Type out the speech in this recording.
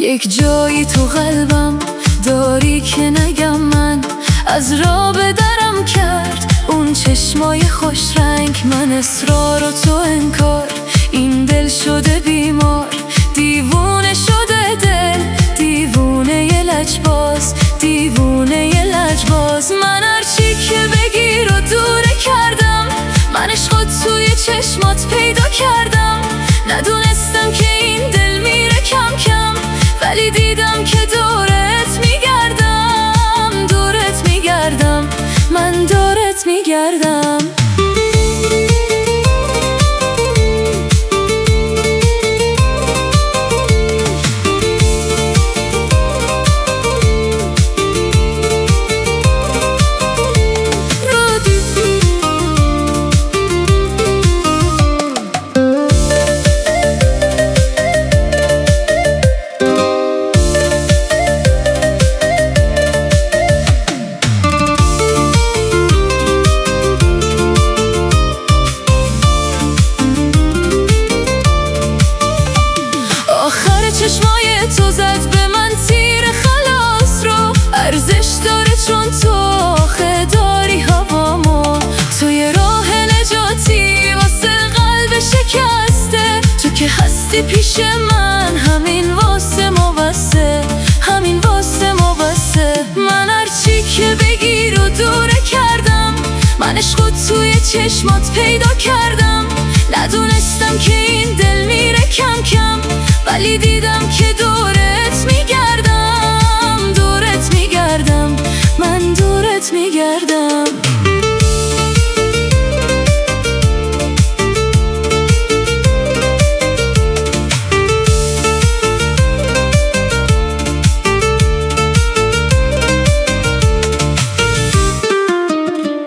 یک جایی تو قلبم داری که نگم من از راه به درم کرد اون چشمای خوش رنگ. من اصرار و تو انکار، این دل شده بیمار، دیوونه شده دل، دیوونه ی لجباز، دیوونه ی لجباز. من هرچی که بگی رو دوره کردم، من عشقو توی چشمات پیدا کردم. ندونستم که این دل میره کم کم، ولی دیدم که دورت میگردم، دورت میگردم، من دورت میگردم. چشمای تو زد به من تیر خلاص رو، ارزش داره چون تو آخه داری هوامو. توی راه نجاتی واسه قلب شکسته، تو که هستی پیش من همین واسه ما بسه، همین واسه ما بسه. من هرچی که بگی رو دوره کردم، من عشقو توی چشمات پیدا کردم. ندونستم که این دل میره کم کم، ولی دیدم